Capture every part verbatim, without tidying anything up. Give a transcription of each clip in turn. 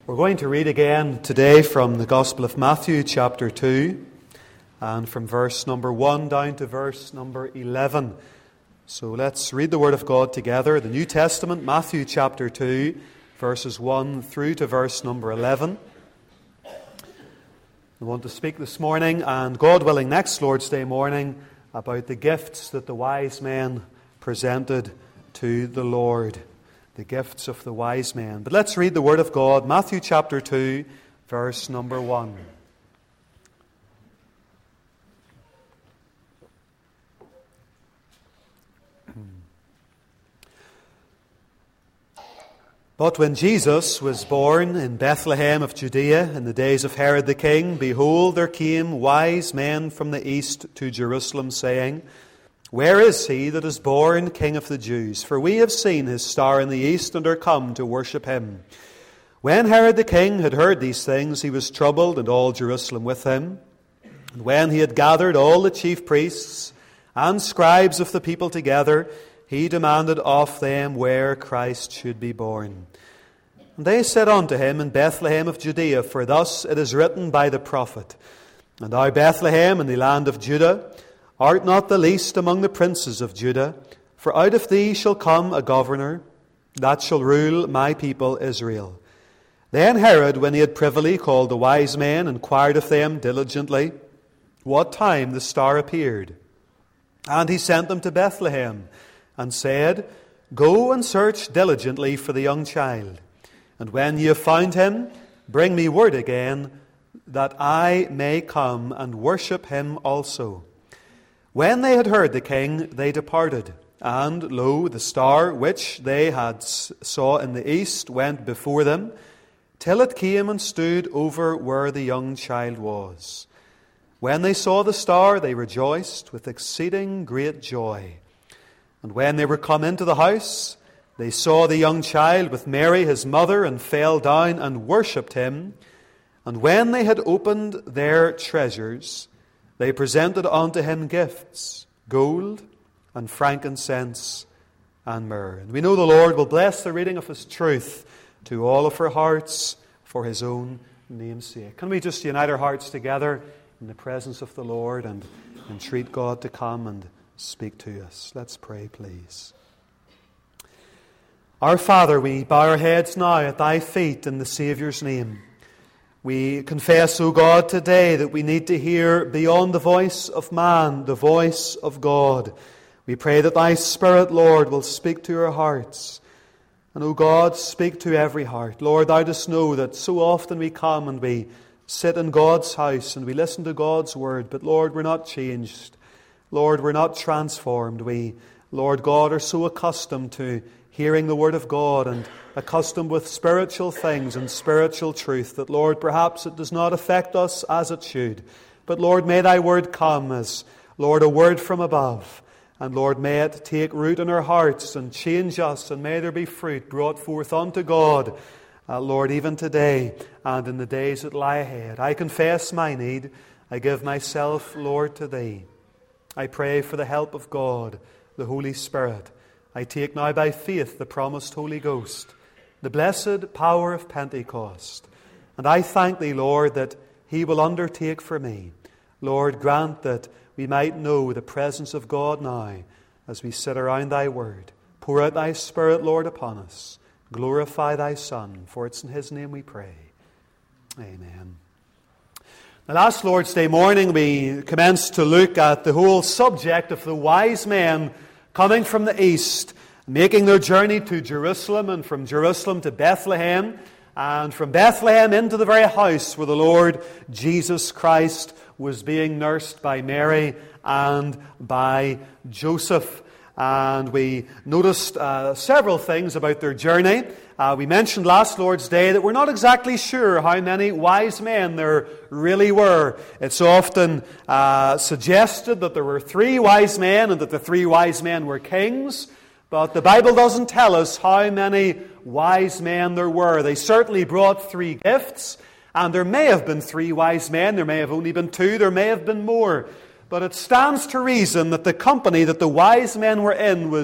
We're going to read again today from the Gospel of Matthew chapter two and from verse number one down to verse number eleven. So let's read the Word of God together. The New Testament, Matthew chapter two, verses one through to verse number eleven. I want to speak this morning, and God willing next Lord's Day morning, about the gifts that the wise men presented to the Lord. The gifts of the wise men. But let's read the Word of God, Matthew chapter two, verse number one. But when Jesus was born in Bethlehem of Judea in the days of Herod the king, behold, there came wise men from the east to Jerusalem, saying, Where is he that is born King of the Jews? For we have seen his star in the east and are come to worship him. When Herod the king had heard these things, he was troubled, and all Jerusalem with him. And when he had gathered all the chief priests and scribes of the people together, he demanded of them where Christ should be born. And they said unto him, In Bethlehem of Judea, for thus it is written by the prophet, And thou, Bethlehem, in the land of Judah, art not the least among the princes of Judah, for out of thee shall come a governor that shall rule my people Israel. Then Herod, when he had privily called the wise men, inquired of them diligently what time the star appeared. And he sent them to Bethlehem, and said, Go and search diligently for the young child, and when ye have found him, bring me word again, that I may come and worship him also. When they had heard the king, they departed. And, lo, the star which they had saw in the east went before them, till it came and stood over where the young child was. When they saw the star, they rejoiced with exceeding great joy. And when they were come into the house, they saw the young child with Mary his mother, and fell down and worshipped him. And when they had opened their treasures, they presented unto him gifts, gold and frankincense and myrrh. And we know the Lord will bless the reading of his truth to all of our hearts for his own name's sake. Can we just unite our hearts together in the presence of the Lord and entreat God to come and speak to us? Let's pray, please. Our Father, we bow our heads now at thy feet in the Saviour's name. We confess, O God, today that we need to hear beyond the voice of man, the voice of God. We pray that thy Spirit, Lord, will speak to our hearts. And, O God, speak to every heart. Lord, thou dost know that so often we come and we sit in God's house and we listen to God's word, but, Lord, we're not changed. Lord, we're not transformed. We, Lord God, are so accustomed to hearing the Word of God and accustomed with spiritual things and spiritual truth that, Lord, perhaps it does not affect us as it should. But, Lord, may thy Word come as, Lord, a word from above. And, Lord, may it take root in our hearts and change us, and may there be fruit brought forth unto God, uh, Lord, even today and in the days that lie ahead. I confess my need. I give myself, Lord, to thee. I pray for the help of God, the Holy Spirit. I take now by faith the promised Holy Ghost, the blessed power of Pentecost. And I thank thee, Lord, that he will undertake for me. Lord, grant that we might know the presence of God now as we sit around thy word. Pour out thy Spirit, Lord, upon us. Glorify thy Son, for it's in his name we pray. Amen. The last Lord's Day morning we commenced to look at the whole subject of the wise men coming from the east, making their journey to Jerusalem, and from Jerusalem to Bethlehem, and from Bethlehem into the very house where the Lord Jesus Christ was being nursed by Mary and by Joseph. And we noticed uh, several things about their journey. Uh, we mentioned last Lord's Day that we're not exactly sure how many wise men there really were. It's often uh, suggested that there were three wise men and that the three wise men were kings. But the Bible doesn't tell us how many wise men there were. They certainly brought three gifts. And there may have been three wise men. There may have only been two. There may have been more. But it stands to reason that the company that the wise men were in was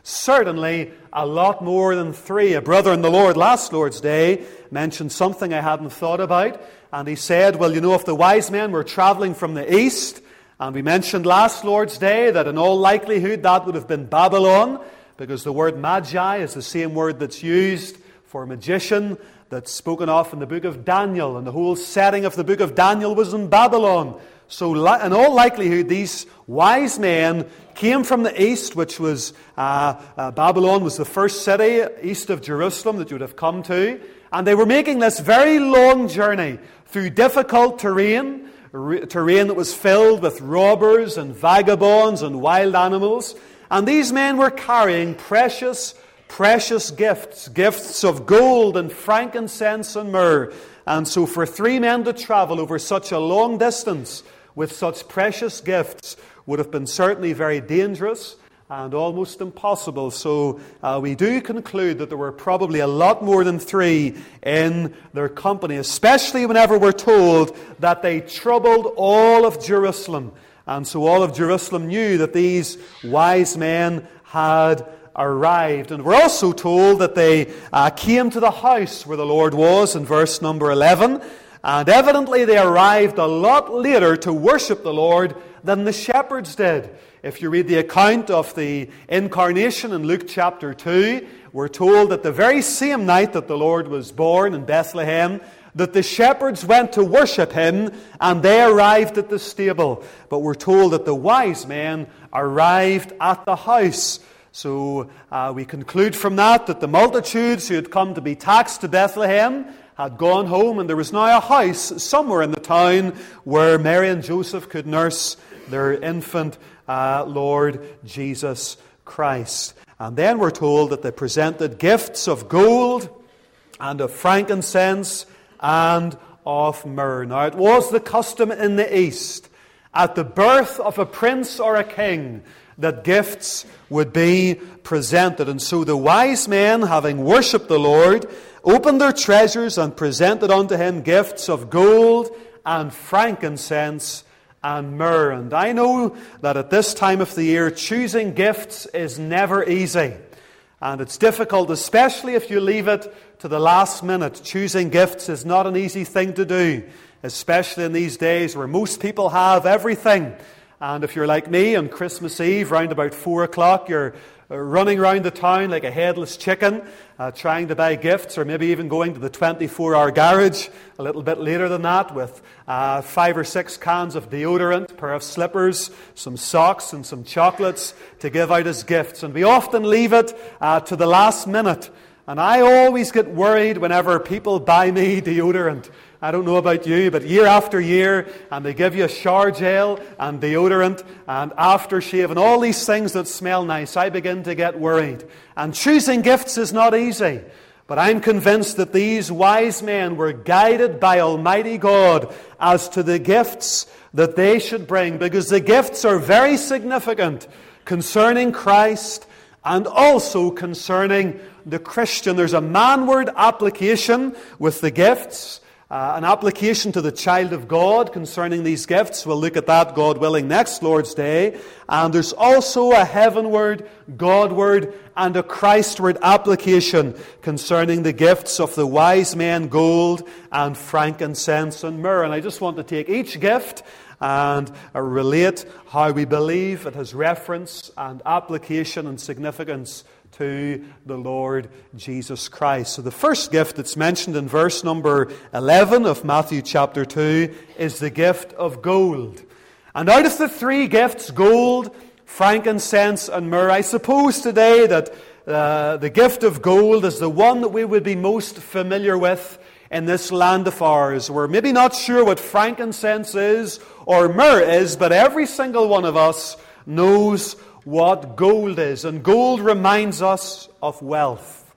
Certainly a lot more than three. A brother in the Lord last Lord's Day mentioned something I hadn't thought about. And he said, well, you know, if the wise men were traveling from the east, and we mentioned last Lord's Day that in all likelihood that would have been Babylon, because the word magi is the same word that's used for magician, that's spoken of in the book of Daniel. And the whole setting of the book of Daniel was in Babylon. So in all likelihood, these wise men came from the east, which was, uh, uh, Babylon was the first city east of Jerusalem that you would have come to. And they were making this very long journey through difficult terrain, r- terrain that was filled with robbers and vagabonds and wild animals. And these men were carrying precious, precious gifts, gifts of gold and frankincense and myrrh. And so for three men to travel over such a long distance with such precious gifts would have been certainly very dangerous and almost impossible. So uh, we do conclude that there were probably a lot more than three in their company, especially whenever we're told that they troubled all of Jerusalem. And so all of Jerusalem knew that these wise men had arrived. And we're also told that they uh, came to the house where the Lord was in verse number eleven. And evidently they arrived a lot later to worship the Lord than the shepherds did. If you read the account of the incarnation in Luke chapter two, we're told that the very same night that the Lord was born in Bethlehem, that the shepherds went to worship Him and they arrived at the stable. But we're told that the wise men arrived at the house. So uh, we conclude from that that the multitudes who had come to be taxed to Bethlehem had gone home, and there was now a house somewhere in the town where Mary and Joseph could nurse their infant uh, Lord Jesus Christ. And then we're told that they presented gifts of gold and of frankincense and of myrrh. Now it was the custom in the East, at the birth of a prince or a king, that gifts would be presented. And so the wise men, having worshipped the Lord, opened their treasures and presented unto Him gifts of gold and frankincense and myrrh. And I know that at this time of the year, choosing gifts is never easy. And it's difficult, especially if you leave it to the last minute. Choosing gifts is not an easy thing to do, especially in these days where most people have everything. And if you're like me on Christmas Eve, round about four o'clock, you're running around the town like a headless chicken, uh, trying to buy gifts, or maybe even going to the twenty-four hour garage a little bit later than that with uh, five or six cans of deodorant, a pair of slippers, some socks and some chocolates to give out as gifts. And we often leave it uh, to the last minute. And I always get worried whenever people buy me deodorant. I don't know about you, but year after year, and they give you a shower gel and deodorant and aftershave and all these things that smell nice, I begin to get worried. And choosing gifts is not easy. But I'm convinced that these wise men were guided by Almighty God as to the gifts that they should bring, because the gifts are very significant concerning Christ and also concerning the Christian. There's a manward application with the gifts. Uh, an application to the child of God concerning these gifts. We'll look at that, God willing, next Lord's Day. And there's also a heavenward, Godward, and a Christward application concerning the gifts of the wise men, gold and frankincense and myrrh. And I just want to take each gift and uh, relate how we believe it has reference and application and significance to the Lord Jesus Christ. So the first gift that's mentioned in verse number eleven of Matthew chapter two is the gift of gold. And out of the three gifts, gold, frankincense and myrrh, I suppose today that uh, the gift of gold is the one that we would be most familiar with in this land of ours. We're maybe not sure what frankincense is or myrrh is, but every single one of us knows what gold is. And gold reminds us of wealth.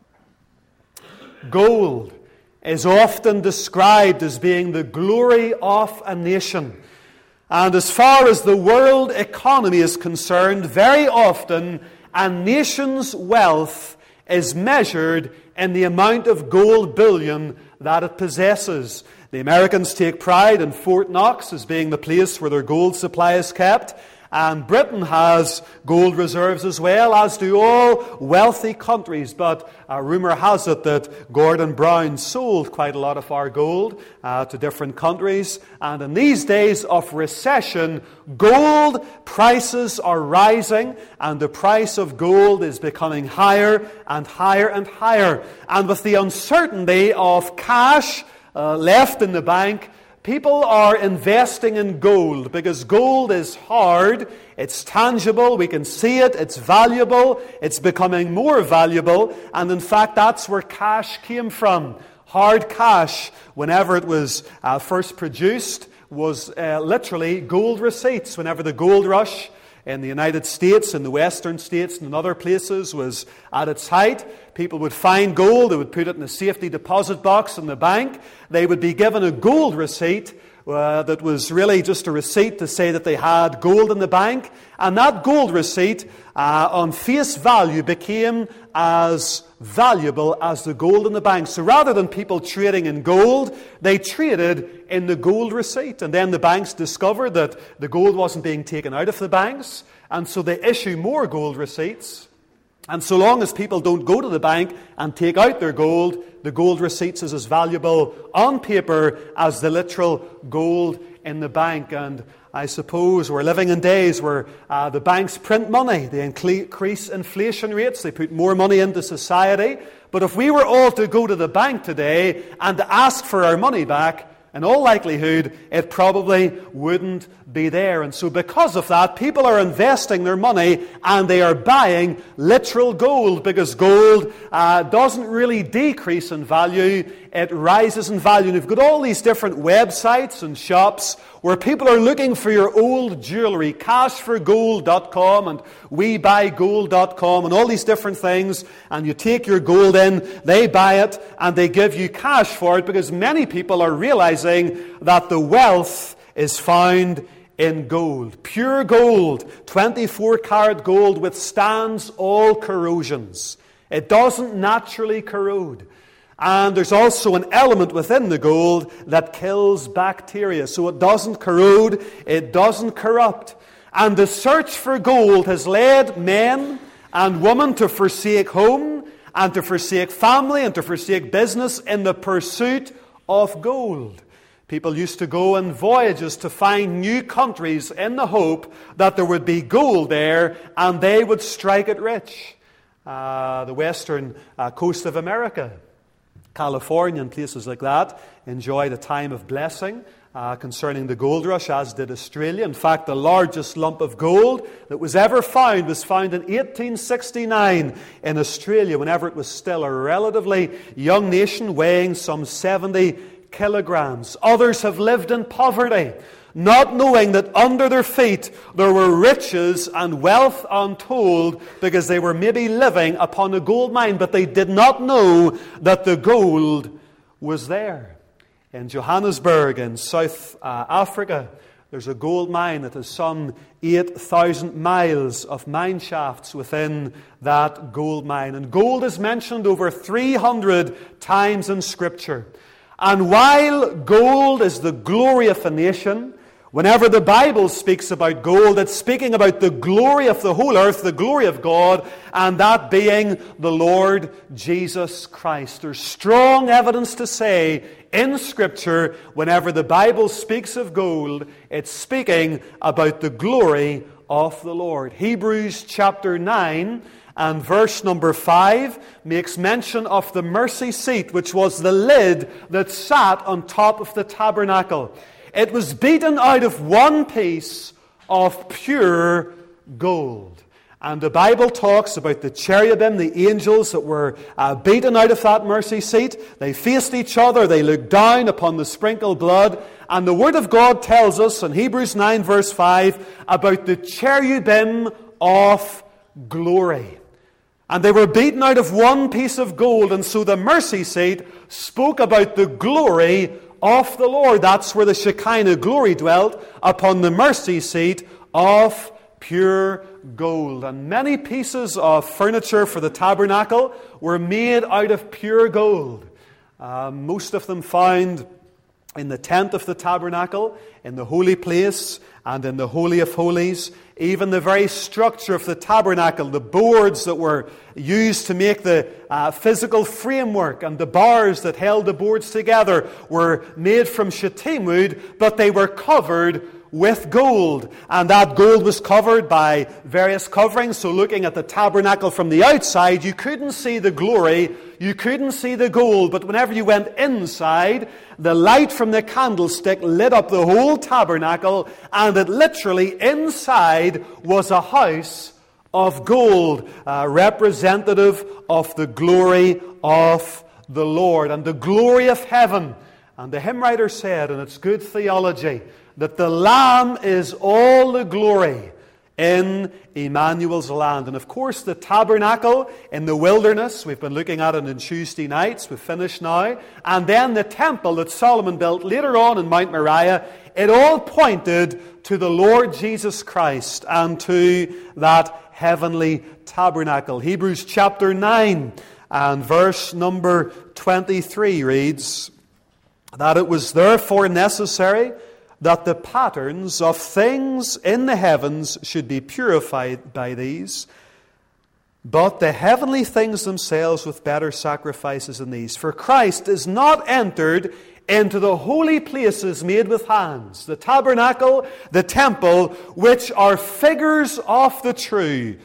Gold is often described as being the glory of a nation. And as far as the world economy is concerned, very often a nation's wealth is measured in the amount of gold bullion that it possesses. The Americans take pride in Fort Knox as being the place where their gold supply is kept. And Britain has gold reserves as well, as do all wealthy countries. But uh, rumour has it that Gordon Brown sold quite a lot of our gold uh, to different countries. And in these days of recession, gold prices are rising, and the price of gold is becoming higher and higher and higher. And with the uncertainty of cash uh, left in the bank, people are investing in gold because gold is hard, it's tangible, we can see it, it's valuable, it's becoming more valuable, and in fact that's where cash came from. Hard cash, whenever it was uh, first produced, was uh, literally gold receipts. Whenever the gold rush in the United States, in the western states, and in other places was at its height, people would find gold, they would put it in a safety deposit box in the bank, they would be given a gold receipt uh, that was really just a receipt to say that they had gold in the bank, and that gold receipt uh, on face value became as valuable as the gold in the bank. So rather than people trading in gold, they traded in the gold receipt. And then the banks discovered that the gold wasn't being taken out of the banks, and so they issue more gold receipts. And so long as people don't go to the bank and take out their gold, the gold receipts is as valuable on paper as the literal gold in the bank. And I suppose we're living in days where uh, the banks print money, they increase inflation rates, they put more money into society. But if we were all to go to the bank today and to ask for our money back, in all likelihood, it probably wouldn't be there. And so because of that, people are investing their money and they are buying literal gold, because gold uh, doesn't really decrease in value, it rises in value. And you've got all these different websites and shops where people are looking for your old jewellery, cash for gold dot com and we buy gold dot com and all these different things, and you take your gold in, they buy it, and they give you cash for it, because many people are realizing that the wealth is found in gold. Pure gold, twenty-four karat gold, withstands all corrosions. It doesn't naturally corrode. And there's also an element within the gold that kills bacteria. So it doesn't corrode, it doesn't corrupt. And the search for gold has led men and women to forsake home and to forsake family and to forsake business in the pursuit of gold. People used to go on voyages to find new countries in the hope that there would be gold there and they would strike it rich. Uh, the western uh, coast of America, California and places like that enjoyed a time of blessing uh, concerning the gold rush, as did Australia. In fact, the largest lump of gold that was ever found was found in eighteen sixty-nine in Australia, whenever it was still a relatively young nation, weighing some seventy kilograms. Others have lived in poverty, not knowing that under their feet there were riches and wealth untold, because they were maybe living upon a gold mine, but they did not know that the gold was there. In Johannesburg, in South uh, Africa, there's a gold mine that has some eight thousand miles of mine shafts within that gold mine. And gold is mentioned over three hundred times in Scripture. And while gold is the glory of a nation, whenever the Bible speaks about gold, it's speaking about the glory of the whole earth, the glory of God, and that being the Lord Jesus Christ. There's strong evidence to say in Scripture, whenever the Bible speaks of gold, it's speaking about the glory of the Lord. Hebrews chapter nine and verse number five makes mention of the mercy seat, which was the lid that sat on top of the tabernacle. It was beaten out of one piece of pure gold. And the Bible talks about the cherubim, the angels that were uh, beaten out of that mercy seat. They faced each other, they looked down upon the sprinkled blood. And the Word of God tells us in Hebrews nine verse five about the cherubim of glory. And they were beaten out of one piece of gold, and so the mercy seat spoke about the glory of the Lord. That's where the Shekinah glory dwelt, upon the mercy seat of pure gold. And many pieces of furniture for the tabernacle were made out of pure gold. Uh, most of them found in the tent of the tabernacle, in the holy place, and in the Holy of Holies. Even the very structure of the tabernacle, the boards that were used to make the uh, physical framework and the bars that held the boards together were made from shittim wood, but they were covered with gold. And that gold was covered by various coverings. So looking at the tabernacle from the outside, you couldn't see the glory, you couldn't see the gold. But whenever you went inside, the light from the candlestick lit up the whole tabernacle, and that literally inside was a house of gold, uh, representative of the glory of the Lord and the glory of heaven. And the hymn writer said, and it's good theology, that the Lamb is all the glory in Emmanuel's land. And of course, the tabernacle in the wilderness, we've been looking at it on Tuesday nights, we've finished now. And then the temple that Solomon built later on in Mount Moriah, it all pointed to the Lord Jesus Christ and to that heavenly tabernacle. Hebrews chapter nine and verse number twenty-three reads, that it was therefore necessary that the patterns of things in the heavens should be purified by these, but the heavenly things themselves with better sacrifices than these. For Christ is not entered into the holy places made with hands, the tabernacle, the temple, which are figures of the true,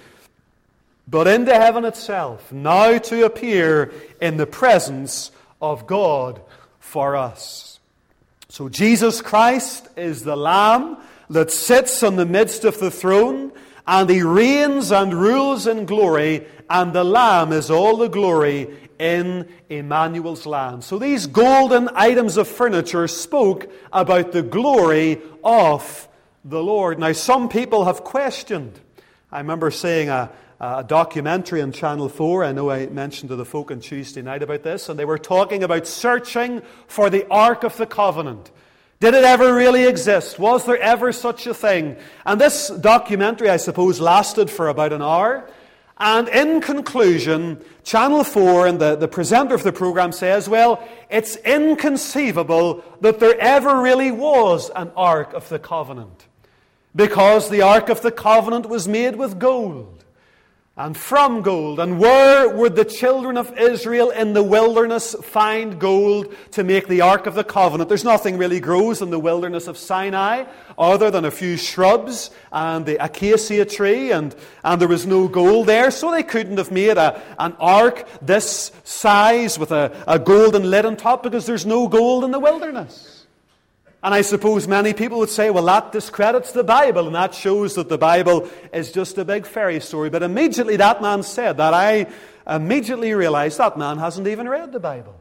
but into heaven itself, now to appear in the presence of God for us. So Jesus Christ is the Lamb that sits on the midst of the throne, and He reigns and rules in glory, and the Lamb is all the glory in Emmanuel's land. So these golden items of furniture spoke about the glory of the Lord. Now some people have questioned. I remember seeing a a documentary on Channel four. I know I mentioned to the folk on Tuesday night about this, and they were talking about searching for the Ark of the Covenant. Did it ever really exist? Was there ever such a thing? And this documentary, I suppose, lasted for about an hour. And in conclusion, Channel four and the, the presenter of the program says, well, it's inconceivable that there ever really was an Ark of the Covenant, because the Ark of the Covenant was made with gold and from gold. And where would the children of Israel in the wilderness find gold to make the Ark of the Covenant? There's nothing really grows in the wilderness of Sinai other than a few shrubs and the acacia tree, and, and there was no gold there, so they couldn't have made a, an ark this size with a, a golden lid on top, because there's no gold in the wilderness. And I suppose many people would say, well, that discredits the Bible, and that shows that the Bible is just a big fairy story. But immediately that man said that, I immediately realized that man hasn't even read the Bible.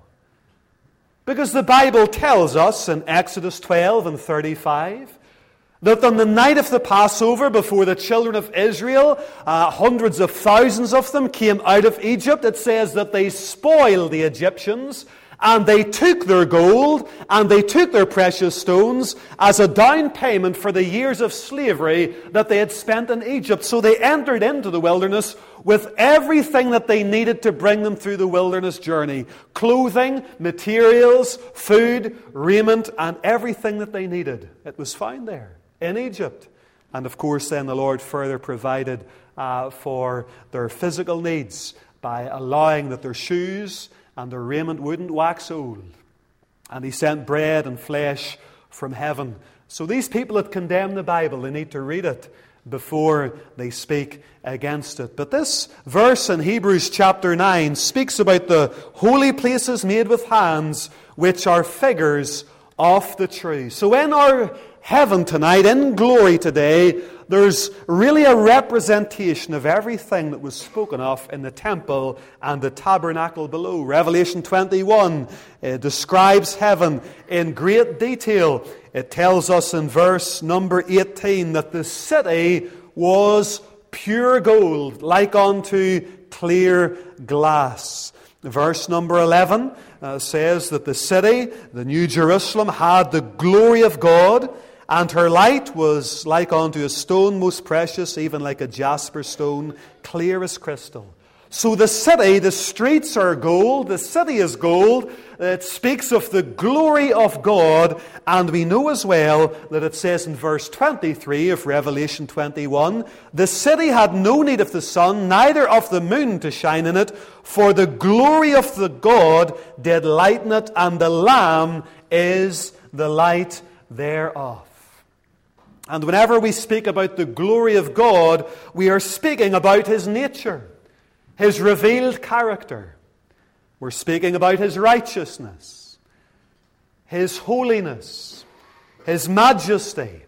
Because the Bible tells us in Exodus twelve and thirty-five that on the night of the Passover, before the children of Israel, uh, hundreds of thousands of them, came out of Egypt, it says that they spoiled the Egyptians, and they took their gold and they took their precious stones as a down payment for the years of slavery that they had spent in Egypt. So they entered into the wilderness with everything that they needed to bring them through the wilderness journey. Clothing, materials, food, raiment, and everything that they needed. It was found there in Egypt. And of course then the Lord further provided uh, for their physical needs by allowing that their shoes and their raiment wouldn't wax old. And He sent bread and flesh from heaven. So these people that condemn the Bible, they need to read it before they speak against it. But this verse in Hebrews chapter nine speaks about the holy places made with hands, which are figures of the true. So in our heaven tonight, in glory today, there's really a representation of everything that was spoken of in the temple and the tabernacle below. Revelation twenty-one uh, describes heaven in great detail. It tells us in verse number eighteen that the city was pure gold, like unto clear glass. Verse number eleven uh, says that the city, the New Jerusalem, had the glory of God, and her light was like unto a stone most precious, even like a jasper stone, clear as crystal. So the city, the streets are gold, the city is gold. It speaks of the glory of God, and we know as well that it says in verse twenty-three of Revelation twenty-one, the city had no need of the sun, neither of the moon to shine in it, for the glory of the God did lighten it, and the Lamb is the light thereof. And whenever we speak about the glory of God, we are speaking about His nature, His revealed character. We're speaking about His righteousness, His holiness, His majesty,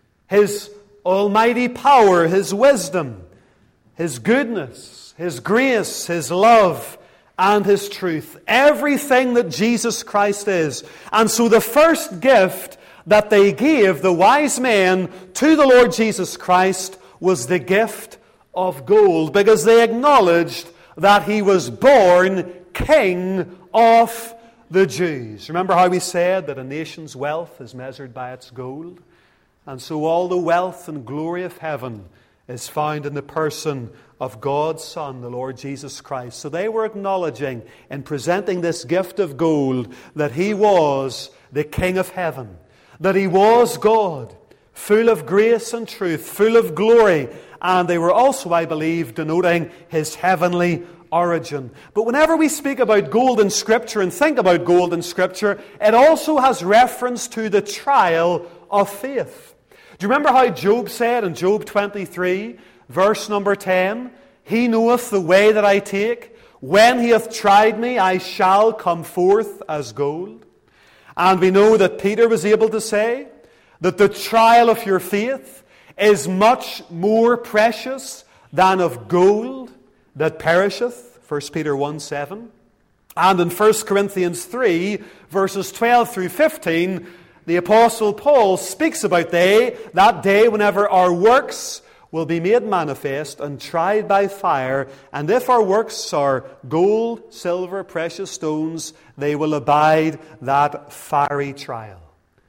His almighty power, His wisdom, His goodness, His grace, His love, and His truth. Everything that Jesus Christ is. And so the first gift that they gave, the wise men, to the Lord Jesus Christ was the gift of gold, because they acknowledged that He was born King of the Jews. Remember how we said that a nation's wealth is measured by its gold? And so all the wealth and glory of heaven is found in the person of God's Son, the Lord Jesus Christ. So they were acknowledging in presenting this gift of gold that He was the King of heaven, that He was God, full of grace and truth, full of glory. And they were also, I believe, denoting His heavenly origin. But whenever we speak about gold in Scripture and think about gold in Scripture, it also has reference to the trial of faith. Do you remember how Job said in Job twenty-three, verse number ten, He knoweth the way that I take. When He hath tried me, I shall come forth as gold. And we know that Peter was able to say that the trial of your faith is much more precious than of gold that perisheth, First Peter one seven. And in First Corinthians three, verses twelve through fifteen, the Apostle Paul speaks about they, that day whenever our works will be made manifest and tried by fire, and if our works are gold, silver, precious stones, they will abide that fiery trial.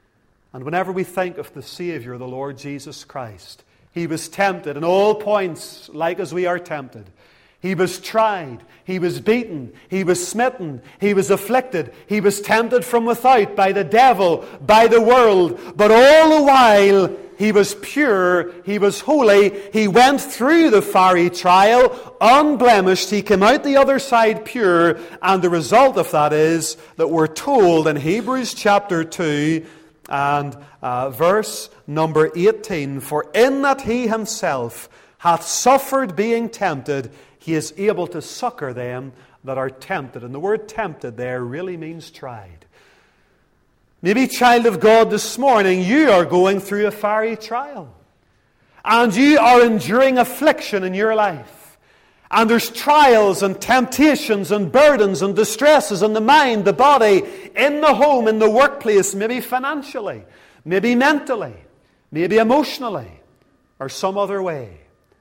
And whenever we think of the Savior, the Lord Jesus Christ, He was tempted in all points like as we are tempted. He was tried, He was beaten, He was smitten, He was afflicted, He was tempted from without by the devil, by the world. But all the while, He was pure, He was holy, He went through the fiery trial unblemished, He came out the other side pure, and the result of that is that we're told in Hebrews chapter two and uh, verse number eighteen, for in that He Himself hath suffered being tempted, He is able to succor them that are tempted. And the word tempted there really means tried. Maybe, child of God, this morning you are going through a fiery trial. And you are enduring affliction in your life. And there's trials and temptations and burdens and distresses in the mind, the body, in the home, in the workplace, maybe financially, maybe mentally, maybe emotionally, or some other way.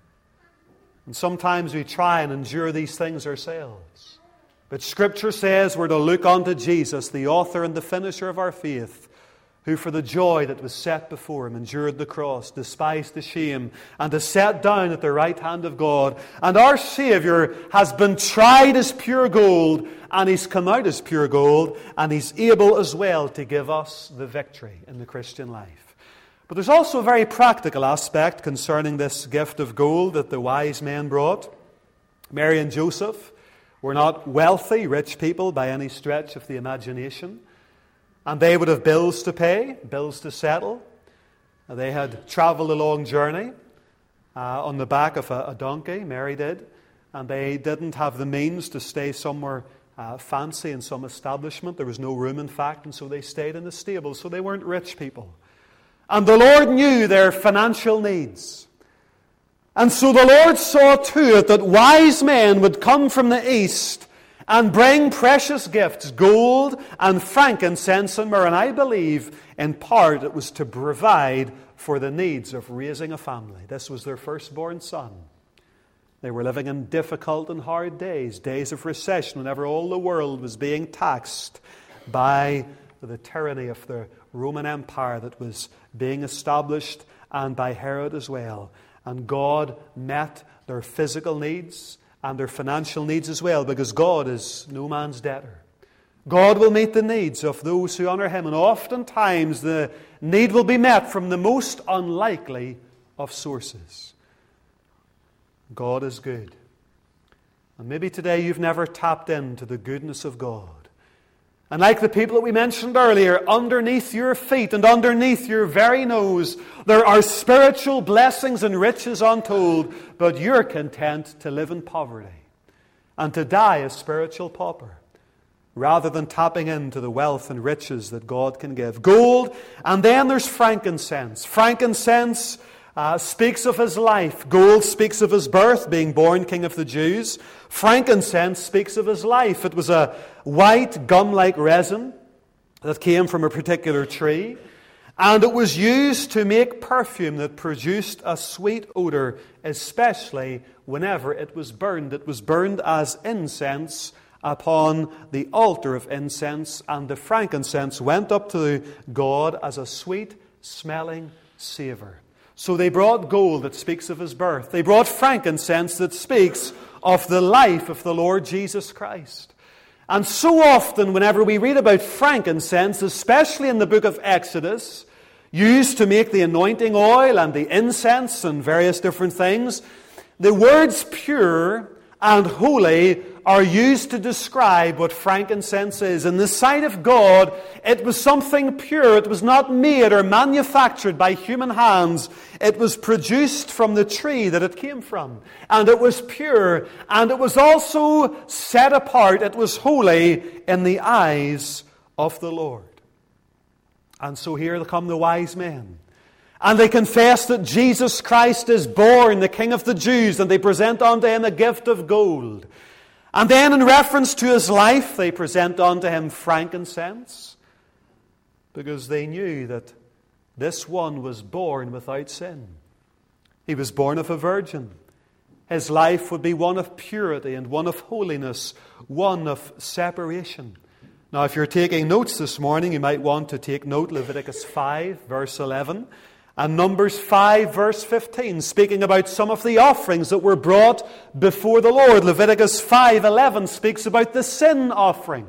And sometimes we try and endure these things ourselves. But Scripture says we're to look unto Jesus, the author and the finisher of our faith, who for the joy that was set before Him endured the cross, despised the shame, and is set down at the right hand of God. And our Savior has been tried as pure gold, and He's come out as pure gold, and He's able as well to give us the victory in the Christian life. But there's also a very practical aspect concerning this gift of gold that the wise men brought. Mary and Joseph were not wealthy, rich people by any stretch of the imagination. And they would have bills to pay, bills to settle. They had traveled a long journey uh, on the back of a, a donkey, Mary did. And they didn't have the means to stay somewhere uh, fancy in some establishment. There was no room, in fact, and so they stayed in the stable. So they weren't rich people. And the Lord knew their financial needs. And so the Lord saw to it that wise men would come from the east and bring precious gifts, gold and frankincense and myrrh. And I believe, in part, it was to provide for the needs of raising a family. This was their firstborn son. They were living in difficult and hard days, days of recession, whenever all the world was being taxed by the tyranny of the Roman Empire that was being established, and by Herod as well. And God met their physical needs and their financial needs as well, because God is no man's debtor. God will meet the needs of those who honor Him, and oftentimes the need will be met from the most unlikely of sources. God is good. And maybe today you've never tapped into the goodness of God. And like the people that we mentioned earlier, underneath your feet and underneath your very nose, there are spiritual blessings and riches untold, but you're content to live in poverty and to die a spiritual pauper, rather than tapping into the wealth and riches that God can give. Gold, and then there's frankincense. Frankincense uh, speaks of His life. Gold speaks of His birth, being born King of the Jews. Frankincense speaks of His life. It was a white, gum-like resin that came from a particular tree, and it was used to make perfume that produced a sweet odor, especially whenever it was burned. It was burned as incense upon the altar of incense, and the frankincense went up to God as a sweet-smelling savour. So they brought gold that speaks of His birth. They brought frankincense that speaks of the life of the Lord Jesus Christ. And so often, whenever we read about frankincense, especially in the book of Exodus, used to make the anointing oil and the incense and various different things, the words pure and holy are used to describe what frankincense is. In the sight of God, it was something pure. It was not made or manufactured by human hands. It was produced from the tree that it came from. And it was pure. And it was also set apart. It was holy in the eyes of the Lord. And so here come the wise men. And they confess that Jesus Christ is born, the King of the Jews, and they present unto Him a gift of gold. And then in reference to His life, they present unto Him frankincense, because they knew that this one was born without sin. He was born of a virgin. His life would be one of purity and one of holiness, one of separation. Now, if you're taking notes this morning, you might want to take note Leviticus five, verse eleven, and Numbers five, verse fifteen, speaking about some of the offerings that were brought before the Lord. Leviticus five eleven speaks about the sin offering.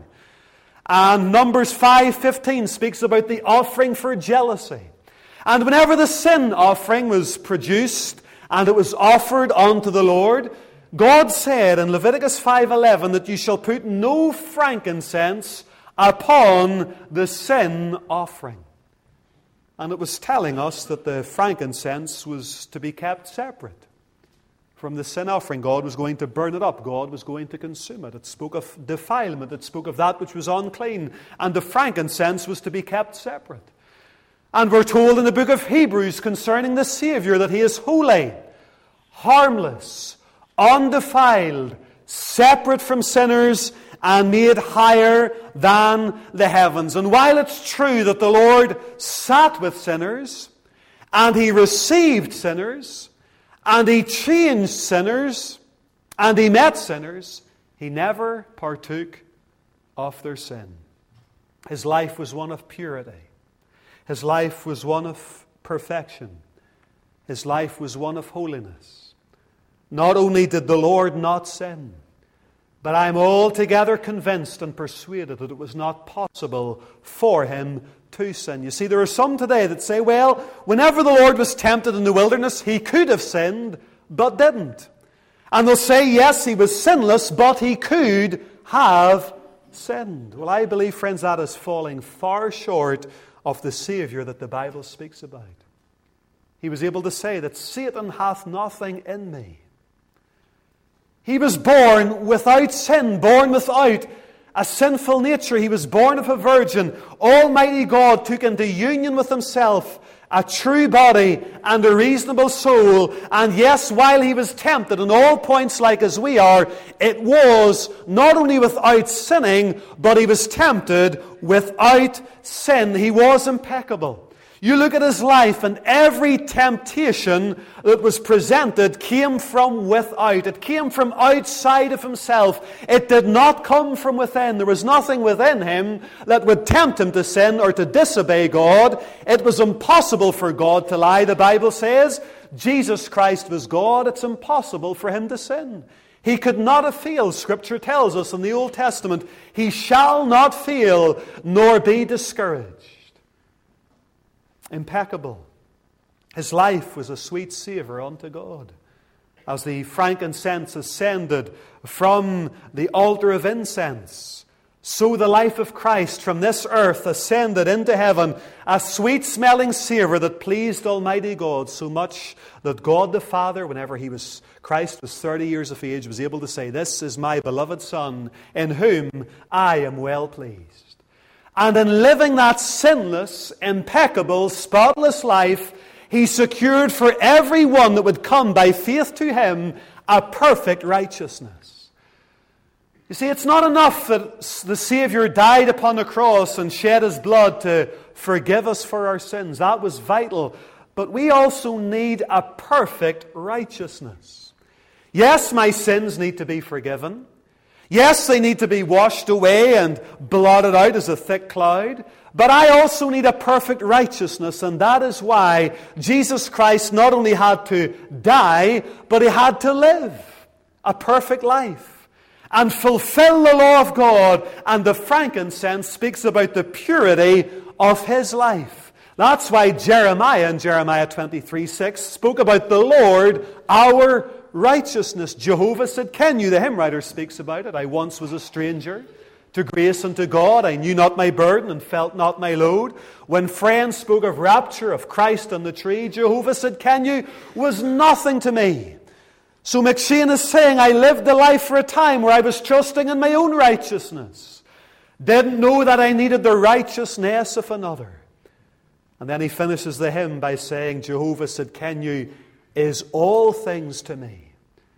And Numbers five fifteen speaks about the offering for jealousy. And whenever the sin offering was produced and it was offered unto the Lord, God said in Leviticus five eleven that you shall put no frankincense upon the sin offering. And it was telling us that the frankincense was to be kept separate from the sin offering. God was going to burn it up. God was going to consume it. It spoke of defilement. It spoke of that which was unclean. And the frankincense was to be kept separate. And we're told in the book of Hebrews concerning the Savior that He is holy, harmless, undefiled, separate from sinners, and made higher than the heavens. And while it's true that the Lord sat with sinners, and He received sinners, and He changed sinners, and He met sinners, He never partook of their sin. His life was one of purity. His life was one of perfection. His life was one of holiness. Not only did the Lord not sin, but I'm altogether convinced and persuaded that it was not possible for Him to sin. You see, there are some today that say, well, whenever the Lord was tempted in the wilderness, He could have sinned, but didn't. And they'll say, yes, He was sinless, but He could have sinned. Well, I believe, friends, that is falling far short of the Savior that the Bible speaks about. He was able to say that Satan hath nothing in me. He was born without sin, born without a sinful nature. He was born of a virgin. Almighty God took into union with Himself a true body and a reasonable soul. And yes, while He was tempted in all points like as we are, it was not only without sinning, but He was tempted without sin. He was impeccable. You look at His life, and every temptation that was presented came from without. It came from outside of Himself. It did not come from within. There was nothing within Him that would tempt Him to sin or to disobey God. It was impossible for God to lie. The Bible says Jesus Christ was God. It's impossible for Him to sin. He could not have failed. Scripture tells us in the Old Testament, he shall not fail nor be discouraged. Impeccable. His life was a sweet savour unto God. As the frankincense ascended from the altar of incense, so the life of Christ from this earth ascended into heaven, a sweet-smelling savour that pleased Almighty God so much that God the Father, whenever he was Christ was thirty years of age, was able to say, "This is my beloved Son, in whom I am well pleased." And in living that sinless, impeccable, spotless life, he secured for everyone that would come by faith to him a perfect righteousness. You see, it's not enough that the Savior died upon the cross and shed his blood to forgive us for our sins. That was vital. But we also need a perfect righteousness. Yes, my sins need to be forgiven. Yes, they need to be washed away and blotted out as a thick cloud. But I also need a perfect righteousness, and that is why Jesus Christ not only had to die, but he had to live a perfect life and fulfill the law of God. And the frankincense speaks about the purity of his life. That's why Jeremiah in Jeremiah twenty-three six spoke about the Lord, our righteousness. Jehovah said, "Ken you?" The hymn writer speaks about it. "I once was a stranger to grace and to God. I knew not my burden and felt not my load." When friends spoke of rapture, of Christ on the tree, Jehovah said, "Ken you?" was nothing to me. So McShane is saying, I lived a life for a time where I was trusting in my own righteousness. Didn't know that I needed the righteousness of another. And then he finishes the hymn by saying, Jehovah said, "Ken you?" is all things to me.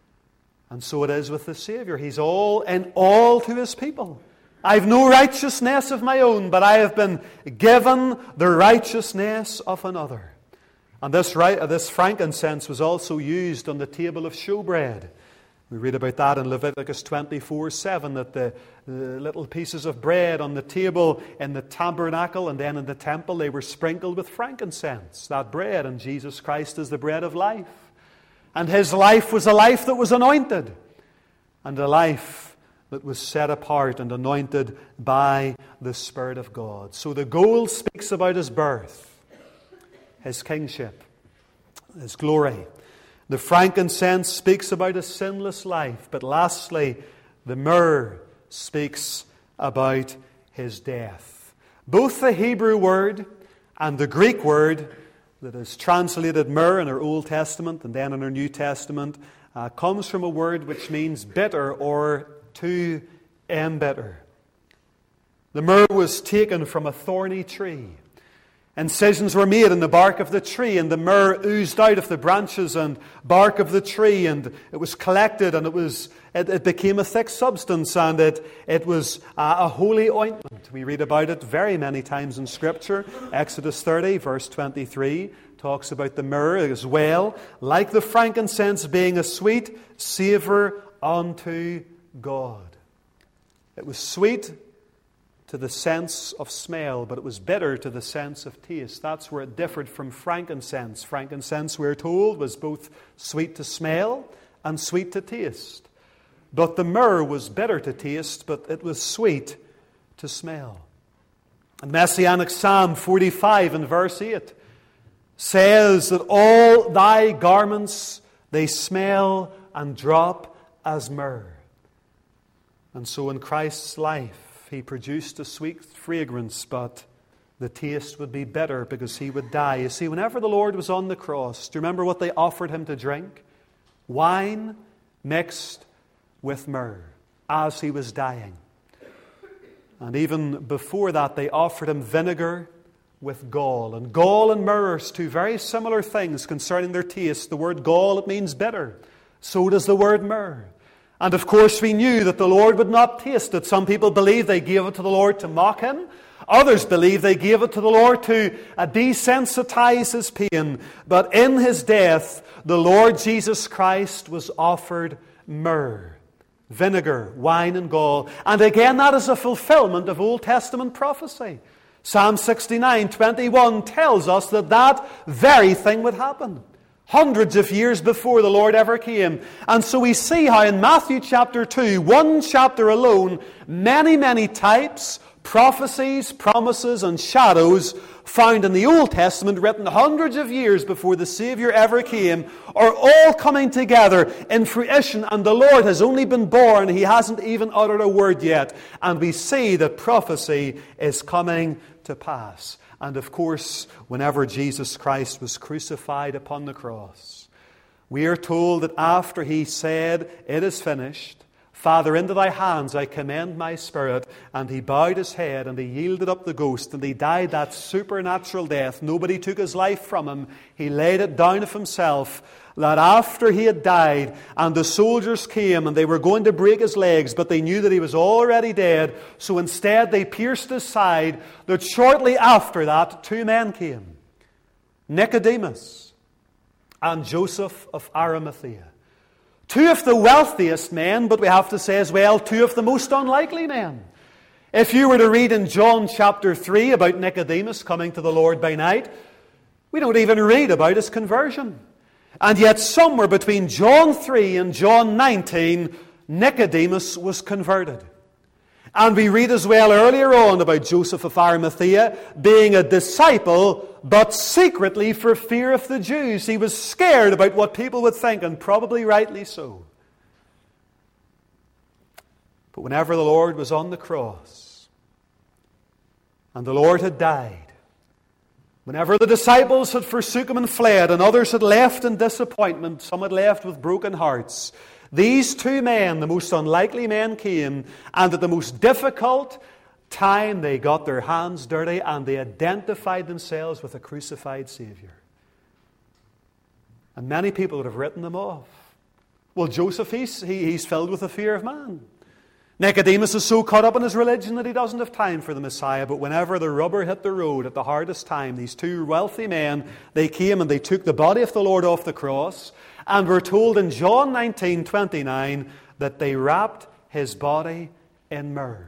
And so it is with the Savior. He's all in all to his people. I've no righteousness of my own, but I have been given the righteousness of another. And this, this frankincense was also used on the table of showbread. We read about that in Leviticus twenty-four seven, that the, the little pieces of bread on the table in the tabernacle and then in the temple, they were sprinkled with frankincense. That bread, and Jesus Christ is the bread of life. And his life was a life that was anointed, and a life that was set apart and anointed by the Spirit of God. So the gold speaks about his birth, his kingship, his glory. The frankincense speaks about a sinless life. But lastly, the myrrh speaks about his death. Both the Hebrew word and the Greek word that is translated myrrh in our Old Testament and then in our New Testament uh, comes from a word which means bitter or to embitter. The myrrh was taken from a thorny tree. Incisions were made in the bark of the tree, and the myrrh oozed out of the branches and bark of the tree, and it was collected, and it was it, it became a thick substance, and it, it was a, a holy ointment. We read about it very many times in Scripture. Exodus thirty, verse twenty-three, talks about the myrrh as well, like the frankincense being a sweet savour unto God. It was sweet to the sense of smell, but it was bitter to the sense of taste. That's where it differed from frankincense. Frankincense, we're told, was both sweet to smell and sweet to taste. But the myrrh was bitter to taste, but it was sweet to smell. And Messianic Psalm forty-five in verse eight says that all thy garments, they smell and drop as myrrh. And so in Christ's life, he produced a sweet fragrance, but the taste would be bitter because he would die. You see, whenever the Lord was on the cross, do you remember what they offered him to drink? Wine mixed with myrrh as he was dying. And even before that, they offered him vinegar with gall. And gall and myrrh are two very similar things concerning their taste. The word gall, it means bitter. So does the word myrrh. And of course we knew that the Lord would not taste it. Some people believe they gave it to the Lord to mock him. Others believe they gave it to the Lord to uh, desensitize his pain. But in his death, the Lord Jesus Christ was offered myrrh, vinegar, wine and gall. And again, that is a fulfillment of Old Testament prophecy. Psalm sixty-nine, twenty-one tells us that that very thing would happen. hundreds of years before the Lord ever came. And so we see how in Matthew chapter two, one chapter alone, many, many types, prophecies, promises, and shadows found in the Old Testament, written hundreds of years before the Savior ever came, are all coming together in fruition, and the Lord has only been born. He hasn't even uttered a word yet. And we see that prophecy is coming to pass. And of course, whenever Jesus Christ was crucified upon the cross, we are told that after He said, "It is finished, Father, into Thy hands I commend my spirit," and He bowed His head and He yielded up the ghost and He died that supernatural death. Nobody took His life from Him. He laid it down of Himself. That after He had died and the soldiers came and they were going to break His legs, but they knew that He was already dead, so instead they pierced His side, that shortly after that two men came, Nicodemus and Joseph of Arimathea. Two of the wealthiest men, but we have to say as well, two of the most unlikely men. If you were to read in John chapter three about Nicodemus coming to the Lord by night, we don't even read about his conversion. And yet somewhere between John three and John nineteen, Nicodemus was converted. And we read as well earlier on about Joseph of Arimathea being a disciple, but secretly for fear of the Jews. He was scared about what people would think, and probably rightly so. But whenever the Lord was on the cross, and the Lord had died, whenever the disciples had forsook Him and fled, and others had left in disappointment, some had left with broken hearts, these two men, the most unlikely men, came, and at the most difficult time they got their hands dirty and they identified themselves with a crucified Savior. And many people would have written them off. Well, Joseph, he's, he, he's filled with the fear of man. Nicodemus is so caught up in his religion that he doesn't have time for the Messiah. But whenever the rubber hit the road at the hardest time, these two wealthy men, they came and they took the body of the Lord off the cross. And we're told in John nineteen twenty-nine that they wrapped His body in myrrh.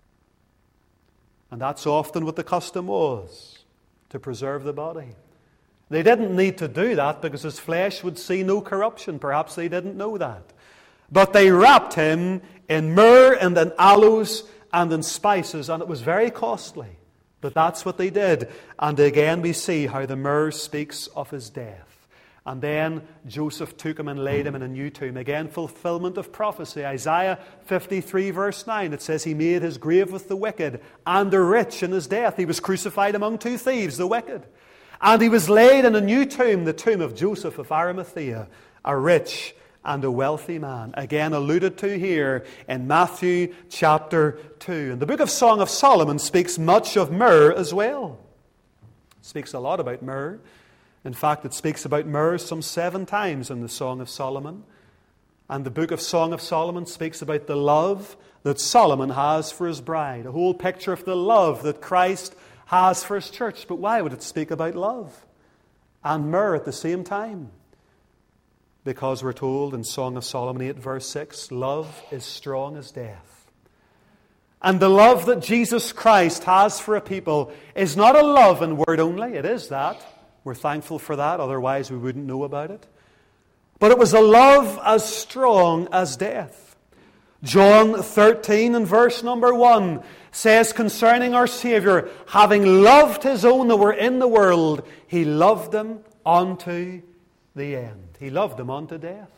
And that's often what the custom was, to preserve the body. They didn't need to do that because His flesh would see no corruption. Perhaps they didn't know that. But they wrapped Him in myrrh and in aloes and in spices, and it was very costly. But that's what they did. And again we see how the myrrh speaks of His death. And then Joseph took Him and laid Him in a new tomb. Again, fulfillment of prophecy. Isaiah fifty-three verse nine, it says He made His grave with the wicked and the rich in His death. He was crucified among two thieves, the wicked. And He was laid in a new tomb, the tomb of Joseph of Arimathea, a rich and a wealthy man. Again alluded to here in Matthew chapter two. And the book of Song of Solomon speaks much of myrrh as well. It speaks a lot about myrrh. In fact, it speaks about myrrh some seven times in the Song of Solomon. And the book of Song of Solomon speaks about the love that Solomon has for his bride. A whole picture of the love that Christ has for His church. But why would it speak about love and myrrh at the same time? Because we're told in Song of Solomon eight verse six, love is strong as death. And the love that Jesus Christ has for a people is not a love in word only. It is that. We're thankful for that, otherwise we wouldn't know about it. But it was a love as strong as death. John thirteen and verse number one says concerning our Savior, having loved His own that were in the world, He loved them unto the end. He loved them unto death.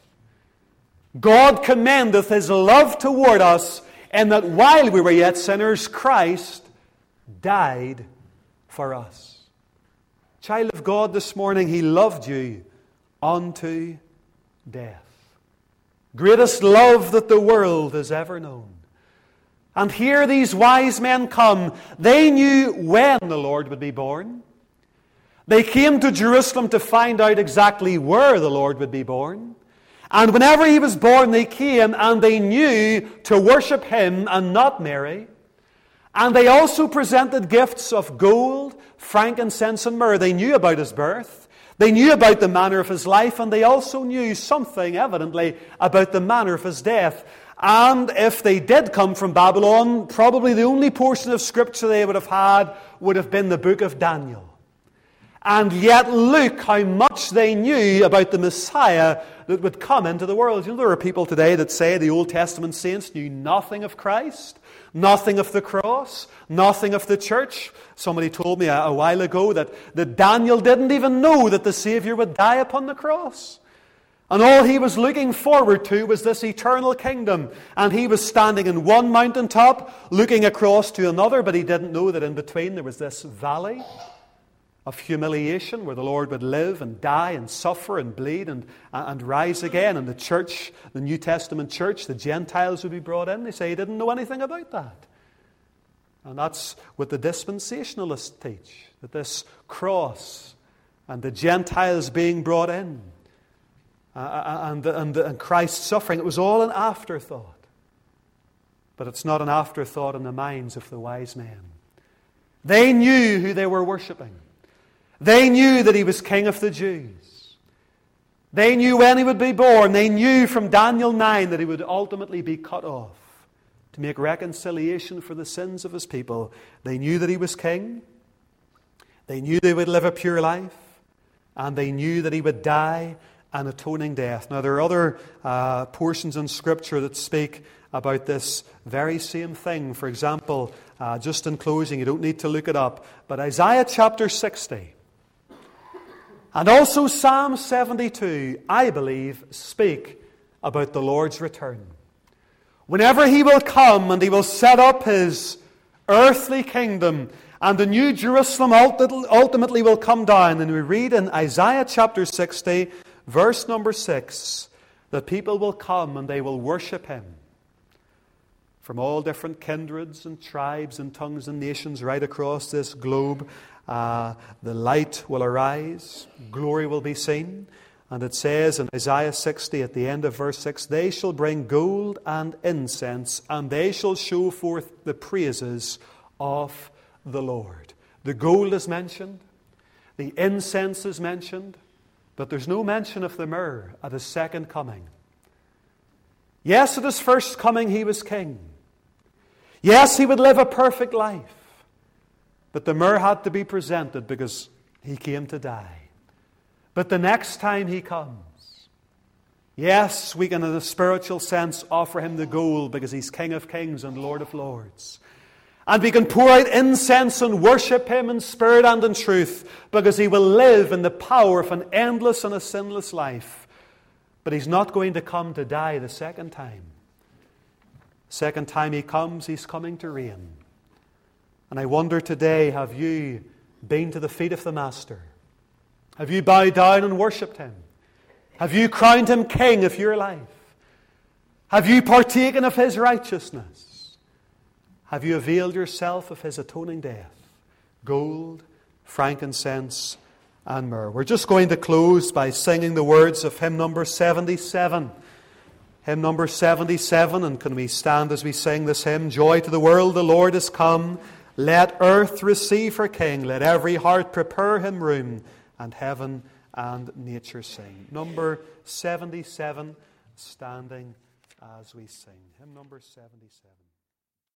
God commendeth His love toward us in that while we were yet sinners, Christ died for us. Child of God, this morning, He loved you unto death. Greatest love that the world has ever known. And here these wise men come. They knew when the Lord would be born. They came to Jerusalem to find out exactly where the Lord would be born. And whenever He was born, they came and they knew to worship Him and not Mary. And they also presented gifts of gold, frankincense, and myrrh. They knew about His birth. They knew about the manner of His life. And they also knew something, evidently, about the manner of His death. And if they did come from Babylon, probably the only portion of Scripture they would have had would have been the book of Daniel. And yet look how much they knew about the Messiah that would come into the world. You know, there are people today that say the Old Testament saints knew nothing of Christ, nothing of the cross, nothing of the church. Somebody told me a, a while ago that, that Daniel didn't even know that the Savior would die upon the cross. And all he was looking forward to was this eternal kingdom. And he was standing in one mountaintop, looking across to another, but he didn't know that in between there was this valley of humiliation where the Lord would live and die and suffer and bleed and, and rise again. And the church, the New Testament church, the Gentiles would be brought in. They say he didn't know anything about that. And that's what the dispensationalists teach, that this cross and the Gentiles being brought in uh, and, and, and Christ's suffering, it was all an afterthought. But it's not an afterthought in the minds of the wise men. They knew who they were worshipping. They knew that he was King of the Jews. They knew when he would be born. They knew from Daniel nine that he would ultimately be cut off to make reconciliation for the sins of his people. They knew that he was king. They knew they would live a pure life. And they knew that he would die an atoning death. Now, there are other uh, portions in Scripture that speak about this very same thing. For example, uh, just in closing, you don't need to look it up, but Isaiah chapter sixty and also Psalm seventy-two, I believe, speak about the Lord's return. Whenever he will come and he will set up his earthly kingdom, and the new Jerusalem ultimately will come down. And we read in Isaiah chapter sixty, verse number six, that people will come and they will worship him from all different kindreds and tribes and tongues and nations right across this globe. Uh, the light will arise, glory will be seen. And it says in Isaiah sixty at the end of verse six, they shall bring gold and incense, and they shall show forth the praises of the Lord. The gold is mentioned, the incense is mentioned, but there's no mention of the myrrh at his second coming. Yes, at his first coming he was king. Yes, he would live a perfect life. But the myrrh had to be presented because he came to die. But the next time he comes, yes, we can in a spiritual sense offer him the gold because he's King of Kings and Lord of Lords. And we can pour out incense and worship him in spirit and in truth because he will live in the power of an endless and a sinless life. But he's not going to come to die the second time. Second time he comes, he's coming to reign. And I wonder today, have you been to the feet of the Master? Have you bowed down and worshipped him? Have you crowned him king of your life? Have you partaken of his righteousness? Have you availed yourself of his atoning death? Gold, frankincense, and myrrh. We're just going to close by singing the words of hymn number seventy-seven. Hymn number seventy-seven, and can we stand as we sing this hymn? Joy to the world, the Lord is come. Let earth receive her King. Let every heart prepare him room. And heaven and nature sing. Number seventy-seven, standing as we sing. Hymn number seventy-seven.